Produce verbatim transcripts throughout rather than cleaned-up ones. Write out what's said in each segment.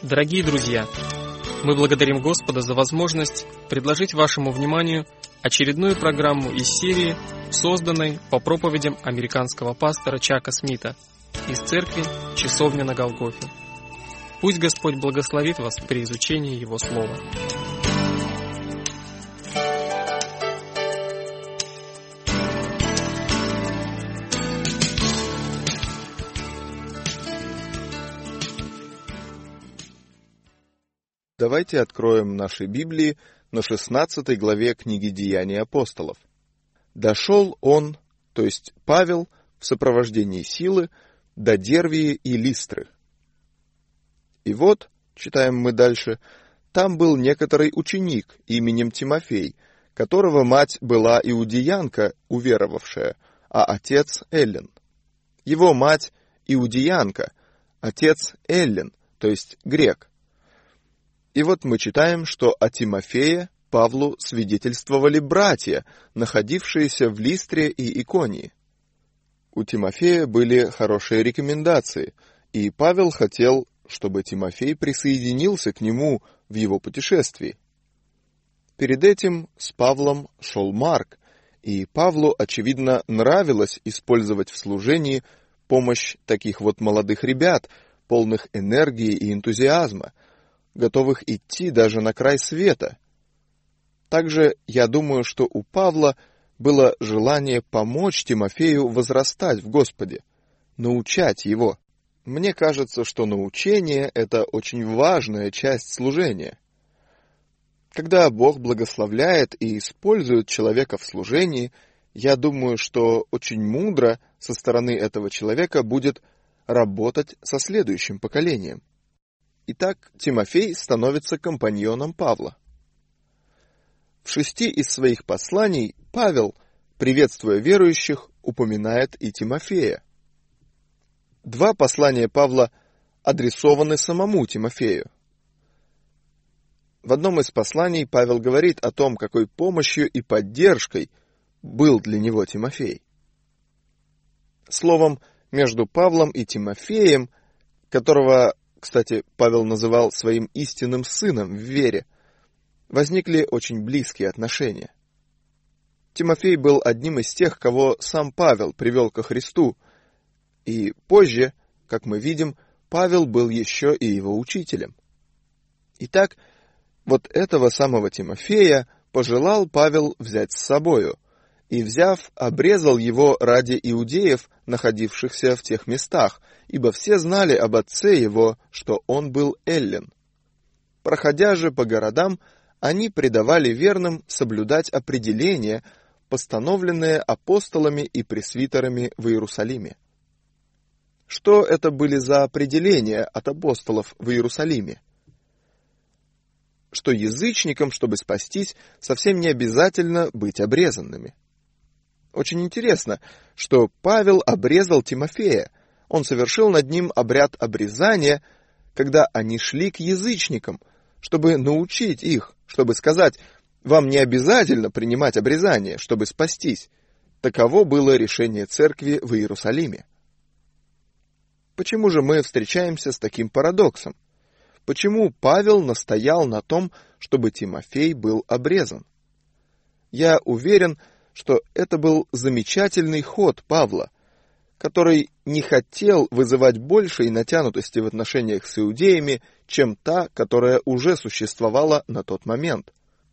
Дорогие друзья, мы благодарим Господа за возможность предложить вашему вниманию очередную программу из серии, созданной по проповедям американского пастора Чака Смита из церкви «Часовня на Голгофе». Пусть Господь благословит вас при изучении Его Слова. Давайте откроем наши Библии на шестнадцатой главе книги «Деяния апостолов». «Дошел он, то есть Павел, в сопровождении силы, до Дервии и Листры. И вот, читаем мы дальше, там был некоторый ученик именем Тимофей, которого мать была иудеянка, уверовавшая, а отец Эллин. Его мать иудеянка, отец Эллин, то есть грек. И вот мы читаем, что о Тимофее Павлу свидетельствовали братья, находившиеся в Листре и Иконии. У Тимофея были хорошие рекомендации, и Павел хотел, чтобы Тимофей присоединился к нему в его путешествии. Перед этим с Павлом шел Марк, и Павлу, очевидно, нравилось использовать в служении помощь таких вот молодых ребят, полных энергии и энтузиазма, готовых идти даже на край света. Также я думаю, что у Павла было желание помочь Тимофею возрастать в Господе, научать его. Мне кажется, что научение — это очень важная часть служения. Когда Бог благословляет и использует человека в служении, я думаю, что очень мудро со стороны этого человека будет работать со следующим поколением. Итак, Тимофей становится компаньоном Павла. В шести из своих посланий Павел, приветствуя верующих, упоминает и Тимофея. Два послания Павла адресованы самому Тимофею. В одном из посланий Павел говорит о том, какой помощью и поддержкой был для него Тимофей. Словом, между Павлом и Тимофеем, которого, кстати, Павел называл своим истинным сыном в вере, возникли очень близкие отношения. Тимофей был одним из тех, кого сам Павел привел ко Христу, и позже, как мы видим, Павел был еще и его учителем. Итак, вот этого самого Тимофея пожелал Павел взять с собою, и, взяв, обрезал его ради иудеев, находившихся в тех местах, ибо все знали об отце его, что он был эллин. Проходя же по городам, они предавали верным соблюдать определения, постановленные апостолами и пресвитерами в Иерусалиме. Что это были за определения от апостолов в Иерусалиме? Что язычникам, чтобы спастись, совсем не обязательно быть обрезанными. Очень интересно, что Павел обрезал Тимофея. Он совершил над ним обряд обрезания, когда они шли к язычникам, чтобы научить их, чтобы сказать: вам не обязательно принимать обрезание, чтобы спастись. Таково было решение церкви в Иерусалиме. Почему же мы встречаемся с таким парадоксом? Почему Павел настоял на том, чтобы Тимофей был обрезан? Я уверен, что это был замечательный ход Павла, который не хотел вызывать большей натянутости в отношениях с иудеями, чем та, которая уже существовала на тот момент.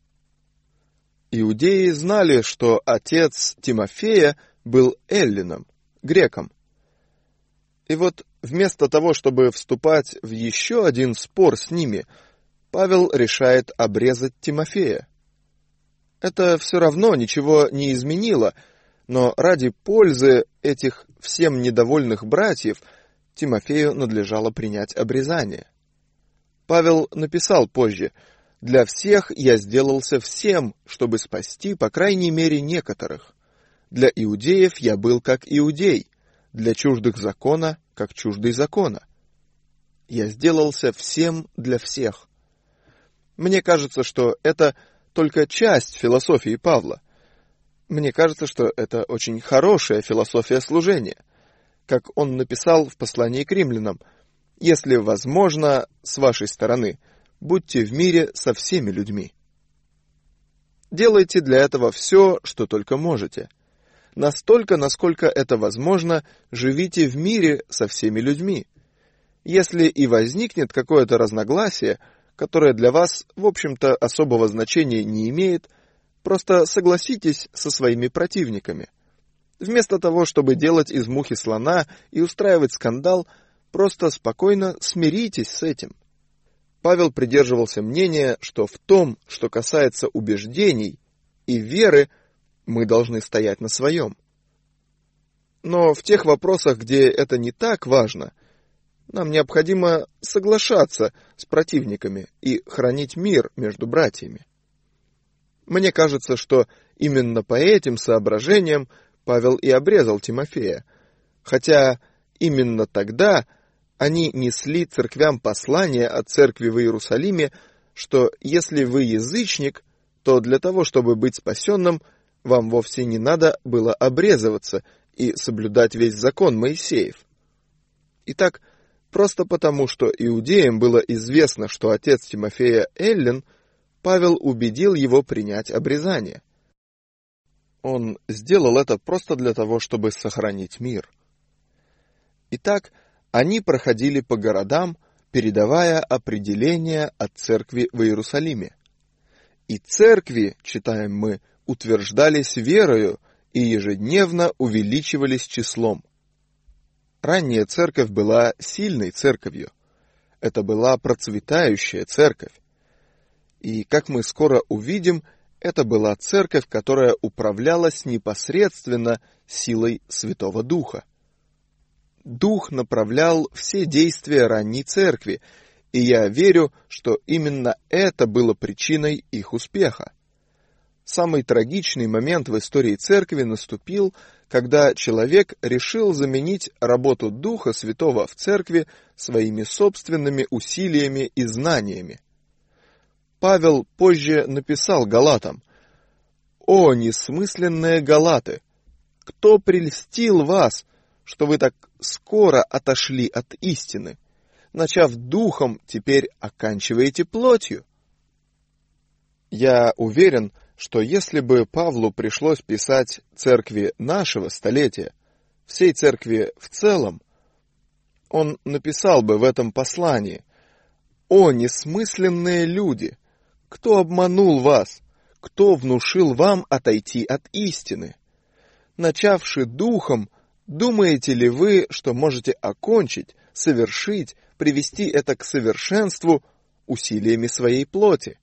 Иудеи знали, что отец Тимофея был эллином, греком. И вот вместо того, чтобы вступать в еще один спор с ними, Павел решает обрезать Тимофея. Это все равно ничего не изменило, но ради пользы этих всем недовольных братьев Тимофею надлежало принять обрезание. Павел написал позже: «Для всех я сделался всем, чтобы спасти, по крайней мере, некоторых. Для иудеев я был как иудей, для чуждых закона, как чуждый закона. Я сделался всем для всех». Мне кажется, что это только часть философии Павла. Мне кажется, что это очень хорошая философия служения. Как он написал в послании к римлянам: Если возможно, с вашей стороны, будьте в мире со всеми людьми. Делайте для этого все, что только можете. Настолько, насколько это возможно, живите в мире со всеми людьми. Если и возникнет какое-то разногласие, которое для вас, в общем-то, особого значения не имеет, просто согласитесь со своими противниками. Вместо того, чтобы делать из мухи слона и устраивать скандал, просто спокойно смиритесь с этим. Павел придерживался мнения, что в том, что касается убеждений и веры, мы должны стоять на своем. Но в тех вопросах, где это не так важно, нам необходимо соглашаться с противниками и хранить мир между братьями. Мне кажется, что именно по этим соображениям Павел и обрезал Тимофея, хотя именно тогда они несли церквям послание от церкви в Иерусалиме, что если вы язычник, то для того, чтобы быть спасенным, вам вовсе не надо было обрезываться и соблюдать весь закон Моисеев. Итак, просто потому, что иудеям было известно, что отец Тимофея эллин, Павел убедил его принять обрезание. Он сделал это просто для того, чтобы сохранить мир. Итак, они проходили по городам, передавая определения от церкви в Иерусалиме. И церкви, читаем мы, утверждались верою и ежедневно увеличивались числом. Ранняя церковь была сильной церковью. Это была процветающая церковь. И, как мы скоро увидим, это была церковь, которая управлялась непосредственно силой Святого Духа. Дух направлял все действия ранней церкви, и я верю, что именно это было причиной их успеха. Самый трагичный момент в истории церкви наступил, когда человек решил заменить работу Духа Святого в церкви своими собственными усилиями и знаниями. Павел позже написал галатам: «О, несмысленные галаты! Кто прельстил вас, что вы так скоро отошли от истины? Начав духом, теперь оканчиваете плотью». Я уверен, что если бы Павлу пришлось писать церкви нашего столетия, всей церкви в целом, он написал бы в этом послании: «О, несмысленные люди! Кто обманул вас? Кто внушил вам отойти от истины? Начавши духом, думаете ли вы, что можете окончить, совершить, привести это к совершенству усилиями своей плоти?»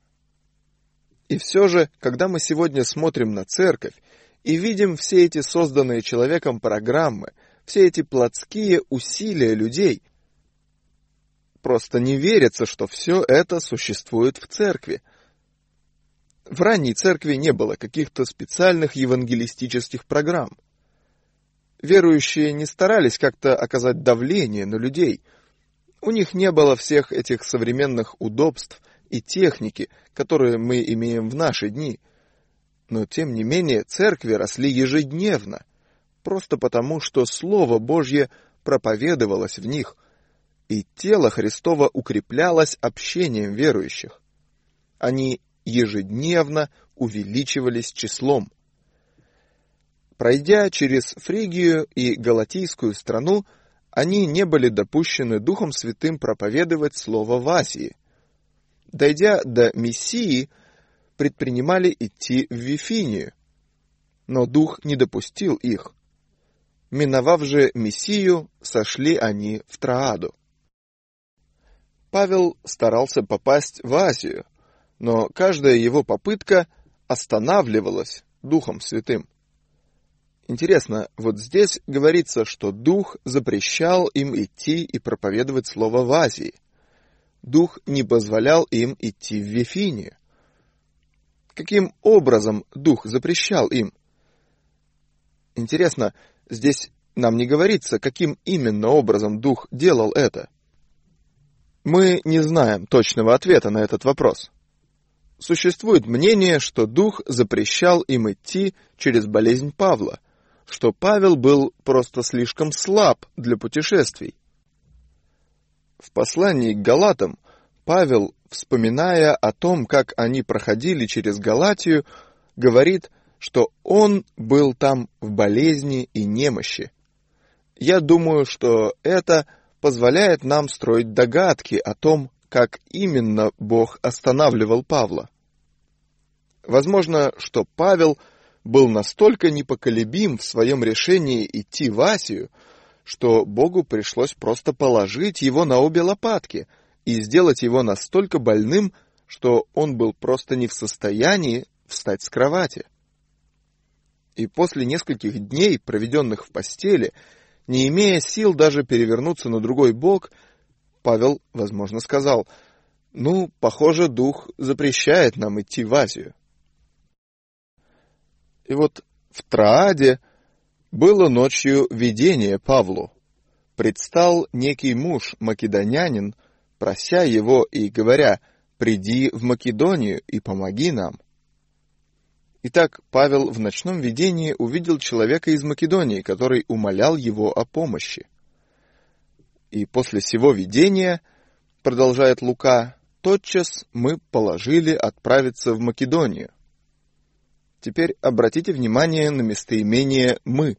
И все же, когда мы сегодня смотрим на церковь и видим все эти созданные человеком программы, все эти плотские усилия людей, просто не верится, что все это существует в церкви. В ранней церкви не было каких-то специальных евангелистических программ. Верующие не старались как-то оказать давление на людей. У них не было всех этих современных удобств и техники, которые мы имеем в наши дни. Но, тем не менее, церкви росли ежедневно, просто потому, что Слово Божье проповедовалось в них, и тело Христово укреплялось общением верующих. Они ежедневно увеличивались числом. Пройдя через Фригию и Галатийскую страну, они не были допущены Духом Святым проповедовать Слово в Асии. Дойдя до Миссии, предпринимали идти в Вифинию, но Дух не допустил их. Миновав же Миссию, сошли они в Трааду. Павел старался попасть в Азию, но каждая его попытка останавливалась Духом Святым. Интересно, вот здесь говорится, что Дух запрещал им идти и проповедовать Слово в Азии. Дух не позволял им идти в Вифинию. Каким образом Дух запрещал им? Интересно, здесь нам не говорится, каким именно образом Дух делал это. Мы не знаем точного ответа на этот вопрос. Существует мнение, что Дух запрещал им идти через болезнь Павла, что Павел был просто слишком слаб для путешествий. В послании к Галатам Павел, вспоминая о том, как они проходили через Галатию, говорит, что он был там в болезни и немощи. Я думаю, что это позволяет нам строить догадки о том, как именно Бог останавливал Павла. Возможно, что Павел был настолько непоколебим в своем решении идти в Асию, что Богу пришлось просто положить его на обе лопатки и сделать его настолько больным, что он был просто не в состоянии встать с кровати. И после нескольких дней, проведенных в постели, не имея сил даже перевернуться на другой бок, Павел, возможно, сказал: «Ну, похоже, Дух запрещает нам идти в Азию». И вот в Трааде было ночью видение Павлу. Предстал некий муж, македонянин, прося его и говоря: «Приди в Македонию и помоги нам». Итак, Павел в ночном видении увидел человека из Македонии, который умолял его о помощи. И после сего видения, продолжает Лука, тотчас мы положили отправиться в Македонию. Теперь обратите внимание на местоимение «мы».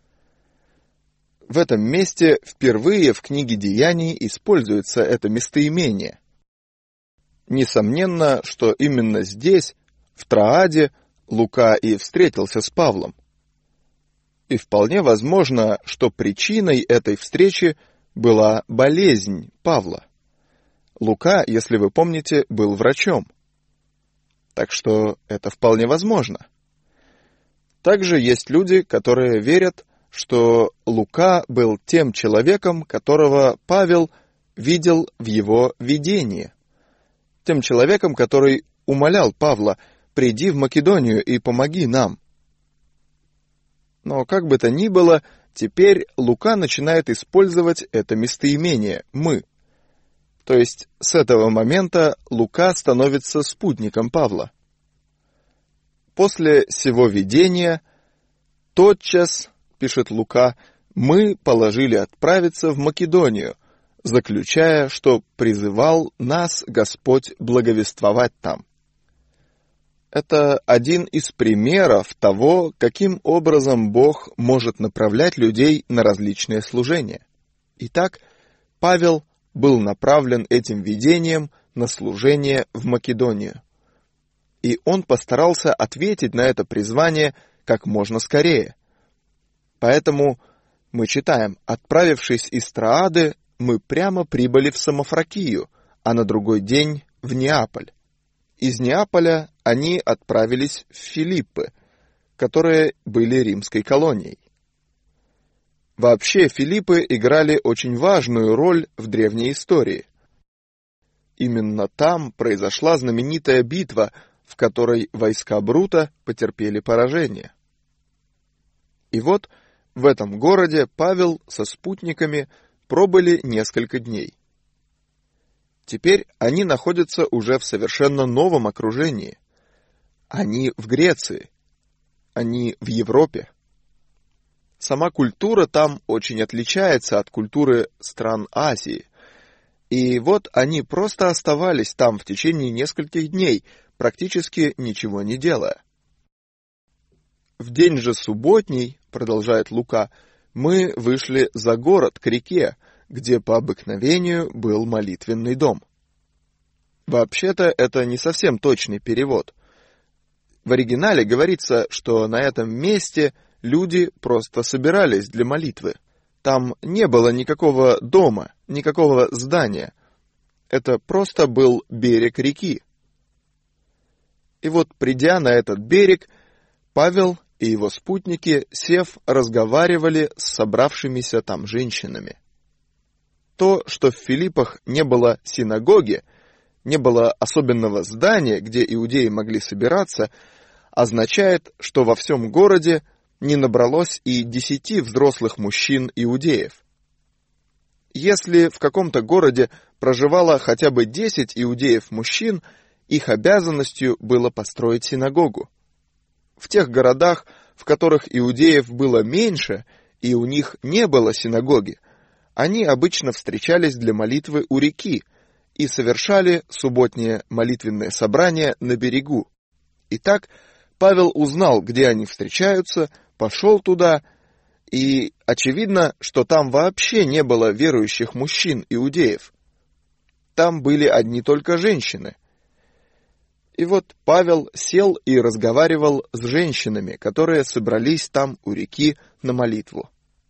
В этом месте впервые в книге Деяний используется это местоимение. Несомненно, что именно здесь, в Трааде, Лука и встретился с Павлом. И вполне возможно, что причиной этой встречи была болезнь Павла. Лука, если вы помните, был врачом. Так что это вполне возможно. Также есть люди, которые верят, что Лука был тем человеком, которого Павел видел в его видении. Тем человеком, который умолял Павла: «Приди в Македонию и помоги нам». Но как бы то ни было, теперь Лука начинает использовать это местоимение «мы». То есть с этого момента Лука становится спутником Павла. После сего видения тотчас, пишет Лука, мы положили отправиться в Македонию, заключая, что призывал нас Господь благовествовать там. Это один из примеров того, каким образом Бог может направлять людей на различные служения. Итак, Павел был направлен этим видением на служение в Македонию. И он постарался ответить на это призвание как можно скорее. Поэтому мы читаем: «Отправившись из Троады, мы прямо прибыли в Самофракию, а на другой день в Неаполь. Из Неаполя они отправились в Филиппы, которые были римской колонией». Вообще, Филиппы играли очень важную роль в древней истории. Именно там произошла знаменитая битва, в которой войска Брута потерпели поражение. И вот в этом городе Павел со спутниками пробыли несколько дней. Теперь они находятся уже в совершенно новом окружении. Они в Греции, они в Европе. Сама культура там очень отличается от культуры стран Азии. И вот они просто оставались там в течение нескольких дней, практически ничего не делая. В день же субботний, продолжает Лука, мы вышли за город к реке, где по обыкновению был молитвенный дом. Вообще-то это не совсем точный перевод. В оригинале говорится, что на этом месте люди просто собирались для молитвы. Там не было никакого дома, никакого здания. Это просто был берег реки. И вот, придя на этот берег, Павел и его спутники, сев, разговаривали с собравшимися там женщинами. То, что в Филиппах не было синагоги, не было особенного здания, где иудеи могли собираться, означает, что во всем городе не набралось и десяти взрослых мужчин-иудеев. Если в каком-то городе проживало хотя бы десять иудеев-мужчин, их обязанностью было построить синагогу. В тех городах, в которых иудеев было меньше, и у них не было синагоги, они обычно встречались для молитвы у реки и совершали субботнее молитвенное собрание на берегу. Итак, Павел узнал, где они встречаются, пошел туда, и очевидно, что там вообще не было верующих мужчин-иудеев. Там были одни только женщины. И вот Павел сел и разговаривал с женщинами, которые собрались там у реки на молитву.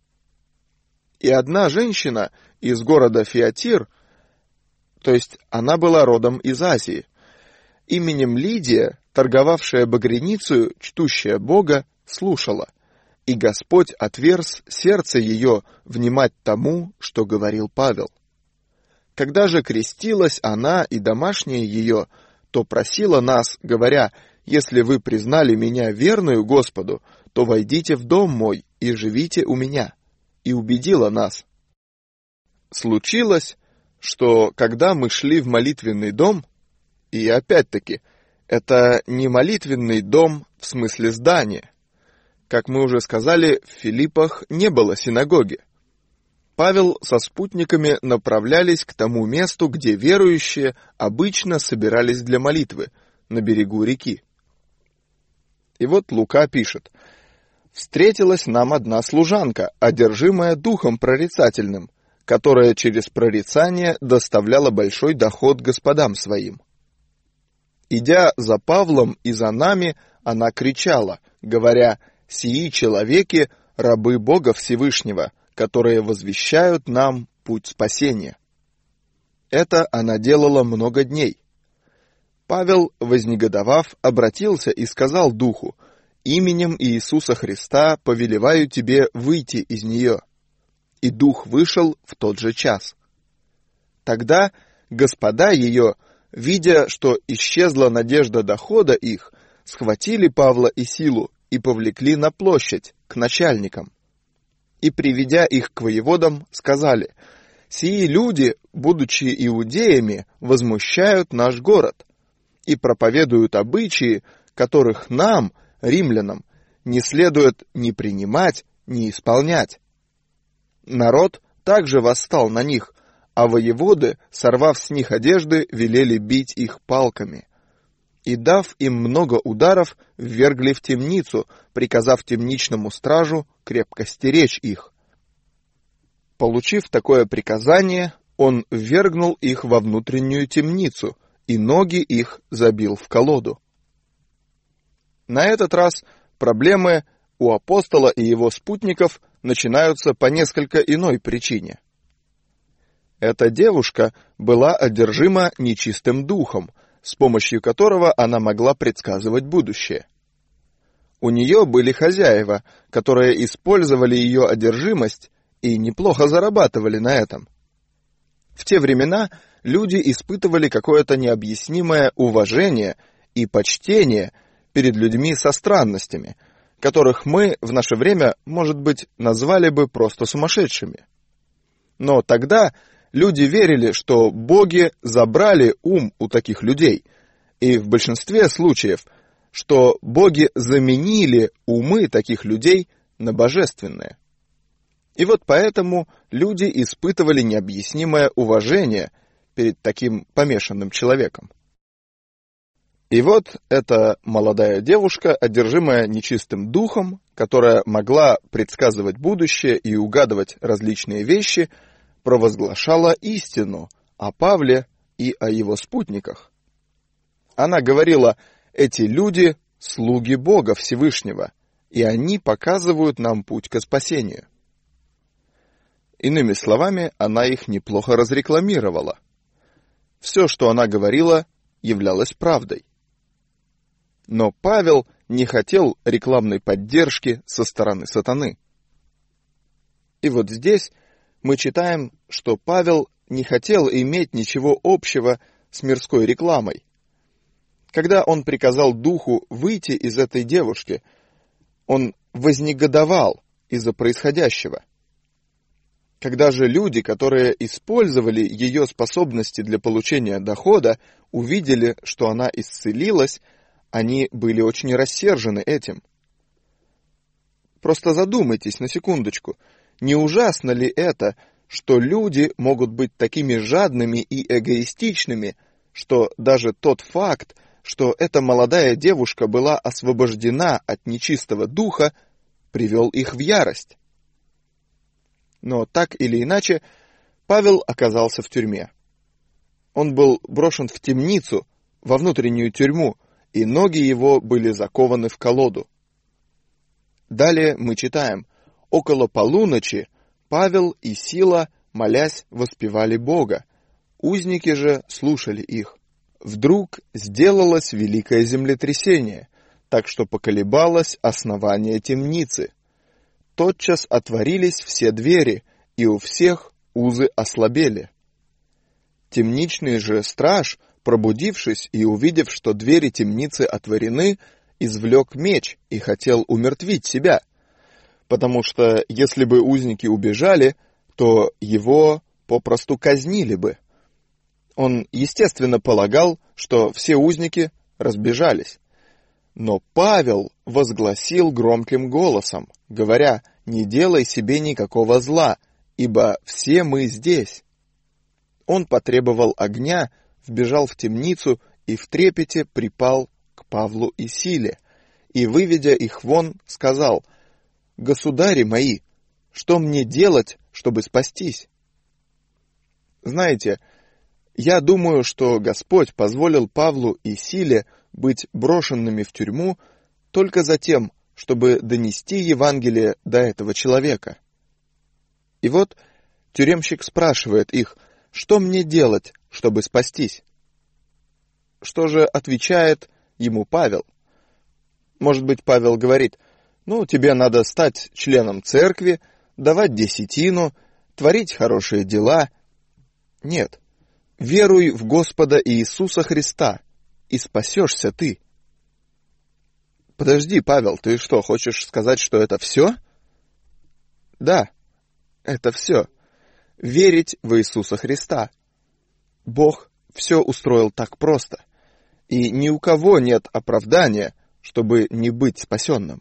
И одна женщина из города Фиатир, то есть она была родом из Азии, именем Лидия, торговавшая багряницею, чтущая Бога, слушала, и Господь отверз сердце ее внимать тому, что говорил Павел. Когда же крестилась она и домашняя ее, то просила нас, говоря: «Если вы признали меня верную Господу, то войдите в дом мой и живите у меня», и убедила нас. Случилось, что когда мы шли в молитвенный дом, и опять-таки, это не молитвенный дом в смысле здания. Как мы уже сказали, в Филиппах не было синагоги. Павел со спутниками направлялись к тому месту, где верующие обычно собирались для молитвы, на берегу реки. И вот Лука пишет: «Встретилась нам одна служанка, одержимая духом прорицательным, которая через прорицание доставляла большой доход господам своим. Идя за Павлом и за нами, она кричала, говоря: «Сии человеки — рабы Бога Всевышнего, которые возвещают нам путь спасения». Это она делала много дней. Павел, вознегодовав, обратился и сказал духу: «Именем Иисуса Христа повелеваю тебе выйти из нее». И дух вышел в тот же час. Тогда господа ее, видя, что исчезла надежда дохода их, схватили Павла и Силу и повлекли на площадь, к начальникам. И, приведя их к воеводам, сказали: «Сии люди, будучи иудеями, возмущают наш город и проповедуют обычаи, которых нам, римлянам, не следует ни принимать, ни исполнять». Народ также восстал на них, а воеводы, сорвав с них одежды, велели бить их палками. И, дав им много ударов, ввергли в темницу, приказав темничному стражу крепко стеречь их. Получив такое приказание, он ввергнул их во внутреннюю темницу, и ноги их забил в колоду. На этот раз проблемы у апостола и его спутников начинаются по несколько иной причине. Эта девушка была одержима нечистым духом, с помощью которого она могла предсказывать будущее. У нее были хозяева, которые использовали ее одержимость и неплохо зарабатывали на этом. В те времена люди испытывали какое-то необъяснимое уважение и почтение перед людьми со странностями, которых мы в наше время, может быть, назвали бы просто сумасшедшими. Но тогда люди верили, что боги забрали ум у таких людей, и в большинстве случаев, что боги заменили умы таких людей на божественные. И вот поэтому люди испытывали необъяснимое уважение перед таким помешанным человеком. И вот эта молодая девушка, одержимая нечистым духом, которая могла предсказывать будущее и угадывать различные вещи, провозглашала истину о Павле и о его спутниках. Она говорила: «Эти люди — слуги Бога Всевышнего, и они показывают нам путь ко спасению». Иными словами, она их неплохо разрекламировала. Все, что она говорила, являлось правдой. Но Павел не хотел рекламной поддержки со стороны сатаны. И вот здесь мы читаем, что Павел не хотел иметь ничего общего с мирской рекламой. Когда он приказал духу выйти из этой девушки, он вознегодовал из-за происходящего. Когда же люди, которые использовали ее способности для получения дохода, увидели, что она исцелилась, они были очень рассержены этим. Просто задумайтесь на секундочку, не ужасно ли это, что люди могут быть такими жадными и эгоистичными, что даже тот факт, что эта молодая девушка была освобождена от нечистого духа, привел их в ярость. Но так или иначе, Павел оказался в тюрьме. Он был брошен в темницу, во внутреннюю тюрьму, и ноги его были закованы в колоду. Далее мы читаем: «Около полуночи Павел и Сила, молясь, воспевали Бога. Узники же слушали их. Вдруг сделалось великое землетрясение, так что поколебалось основание темницы. Тотчас отворились все двери, и у всех узы ослабели. Темничный же страж, пробудившись и увидев, что двери темницы отворены, извлек меч и хотел умертвить себя, потому что если бы узники убежали, то его попросту казнили бы. Он, естественно, полагал, что все узники разбежались. Но Павел возгласил громким голосом, говоря: «Не делай себе никакого зла, ибо все мы здесь». Он потребовал огня, вбежал в темницу и в трепете припал к Павлу и Силе, и, выведя их вон, сказал: «Государи мои, что мне делать, чтобы спастись?» Знаете, я думаю, что Господь позволил Павлу и Силе быть брошенными в тюрьму только за тем, чтобы донести Евангелие до этого человека. И вот тюремщик спрашивает их: «Что мне делать, чтобы спастись?» Что же отвечает ему Павел? Может быть, Павел говорит: «Ну, тебе надо стать членом церкви, давать десятину, творить хорошие дела». Нет. «Веруй в Господа Иисуса Христа, и спасешься ты». Подожди, Павел, ты что, хочешь сказать, что это все? Да, это все. Верить в Иисуса Христа. Бог все устроил так просто, и ни у кого нет оправдания, чтобы не быть спасенным.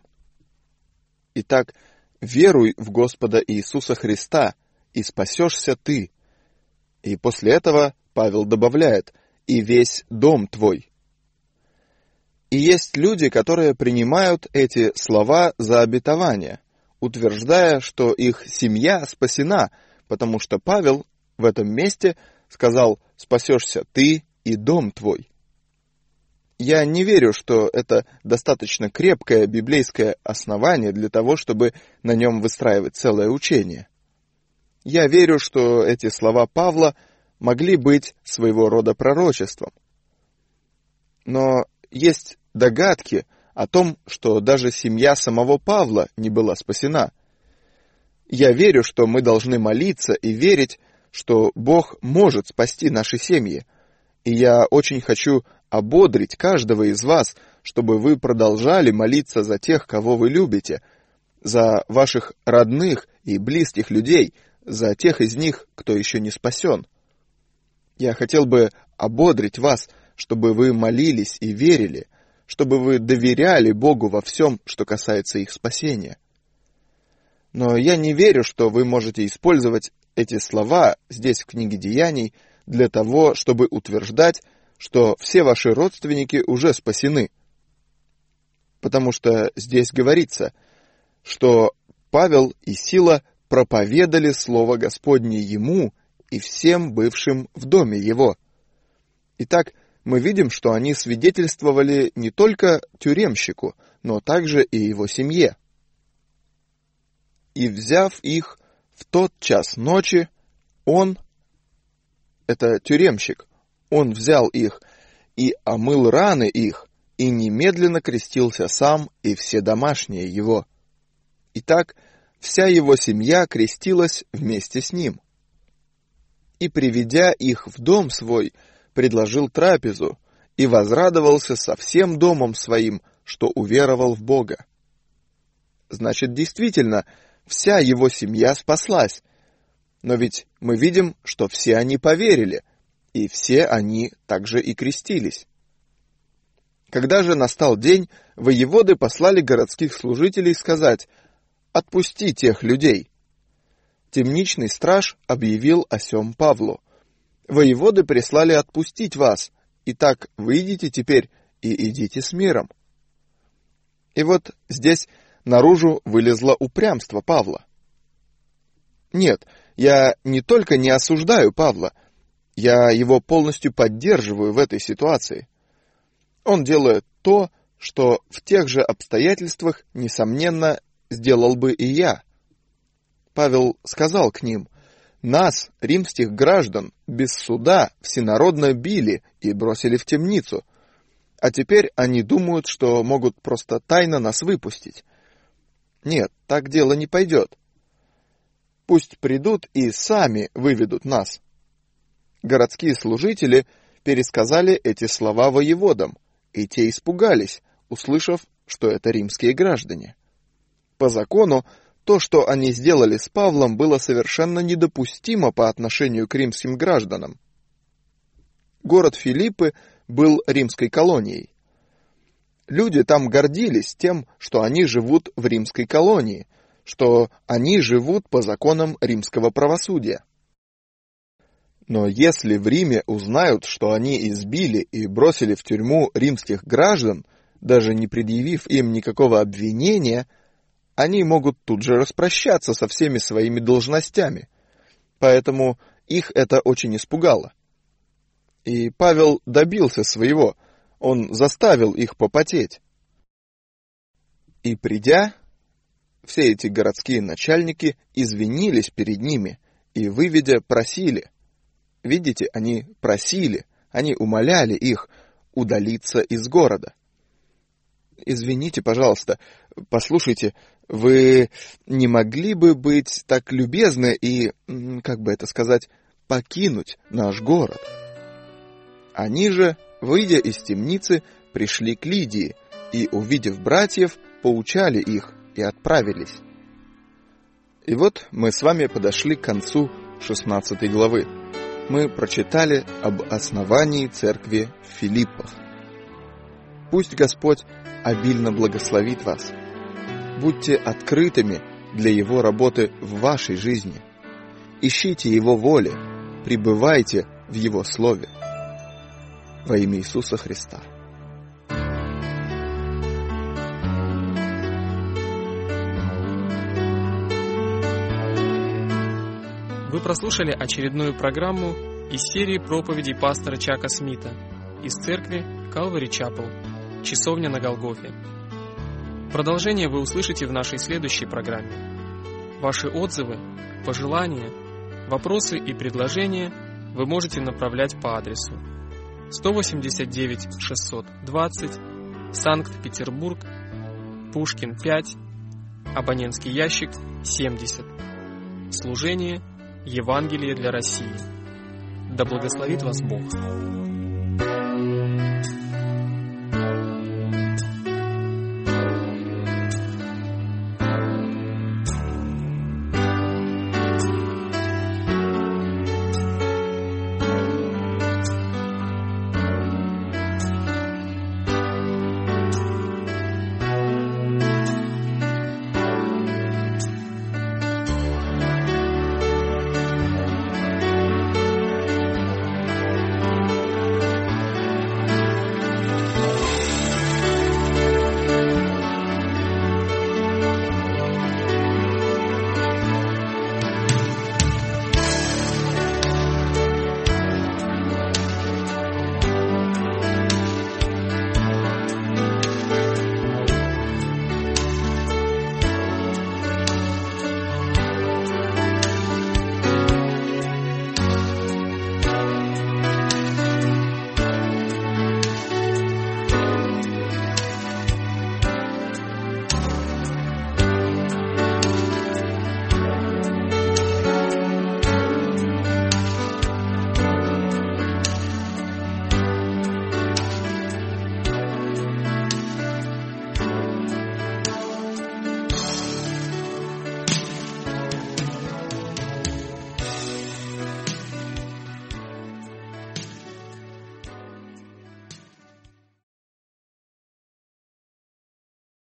Итак, веруй в Господа Иисуса Христа, и спасешься ты. И после этого Павел добавляет: «И весь дом твой». И есть люди, которые принимают эти слова за обетование, утверждая, что их семья спасена, потому что Павел в этом месте сказал: «Спасешься ты и дом твой». Я не верю, что это достаточно крепкое библейское основание для того, чтобы на нем выстраивать целое учение. Я верю, что эти слова Павла могли быть своего рода пророчеством. Но есть догадки о том, что даже семья самого Павла не была спасена. Я верю, что мы должны молиться и верить, что Бог может спасти наши семьи. И я очень хочу ободрить каждого из вас, чтобы вы продолжали молиться за тех, кого вы любите, за ваших родных и близких людей, за тех из них, кто еще не спасен. Я хотел бы ободрить вас, чтобы вы молились и верили, чтобы вы доверяли Богу во всем, что касается их спасения. Но я не верю, что вы можете использовать эти слова здесь в книге Деяний для того, чтобы утверждать, что все ваши родственники уже спасены. Потому что здесь говорится, что Павел и Сила проповедали Слово Господне ему и всем бывшим в доме его. Итак, мы видим, что они свидетельствовали не только тюремщику, но также и его семье. «И, взяв их в тот час ночи, он, это тюремщик, он взял их и омыл раны их, и немедленно крестился сам и все домашние его. Итак, вся его семья крестилась вместе с ним. И, приведя их в дом свой, предложил трапезу и возрадовался со всем домом своим, что уверовал в Бога». Значит, действительно, вся его семья спаслась. Но ведь мы видим, что все они поверили, и все они также и крестились. Когда же настал день, воеводы послали городских служителей сказать: «Отпусти тех людей». Темничный страж объявил о сем Павлу: «Воеводы прислали отпустить вас, итак, выйдите теперь и идите с миром». И вот здесь наружу вылезло упрямство Павла. Нет, я не только не осуждаю Павла, я его полностью поддерживаю в этой ситуации. Он делает то, что в тех же обстоятельствах, несомненно, сделал бы и я. Павел сказал к ним: «Нас, римских граждан, без суда всенародно били и бросили в темницу, а теперь они думают, что могут просто тайно нас выпустить. Нет, так дело не пойдет. Пусть придут и сами выведут нас». Городские служители пересказали эти слова воеводам, и те испугались, услышав, что это римские граждане. По закону, то, что они сделали с Павлом, было совершенно недопустимо по отношению к римским гражданам. Город Филиппы был римской колонией. Люди там гордились тем, что они живут в римской колонии, что они живут по законам римского правосудия. Но если в Риме узнают, что они избили и бросили в тюрьму римских граждан, даже не предъявив им никакого обвинения, они могут тут же распрощаться со всеми своими должностями. Поэтому их это очень испугало. И Павел добился своего, он заставил их попотеть. И придя, все эти городские начальники извинились перед ними и, выведя, просили. Видите, они просили, они умоляли их удалиться из города. «Извините, пожалуйста, послушайте, вы не могли бы быть так любезны и, как бы это сказать, покинуть наш город?» Они же, выйдя из темницы, пришли к Лидии и, увидев братьев, поучали их и отправились. И вот мы с вами подошли к концу шестнадцатой главы. Мы прочитали об основании церкви в Филиппах. Пусть Господь обильно благословит вас. Будьте открытыми для Его работы в вашей жизни. Ищите Его воли, пребывайте в Его Слове. Во имя Иисуса Христа. Вы прослушали очередную программу из серии проповедей пастора Чака Смита из церкви Calvary Chapel, часовня на Голгофе. Продолжение вы услышите в нашей следующей программе. Ваши отзывы, пожелания, вопросы и предложения вы можете направлять по адресу сто восемьдесят девять шестьсот двадцать, Санкт-Петербург, Пушкин пять, абонентский ящик семьдесят. Служение Евангелие для России. Да благословит вас Бог.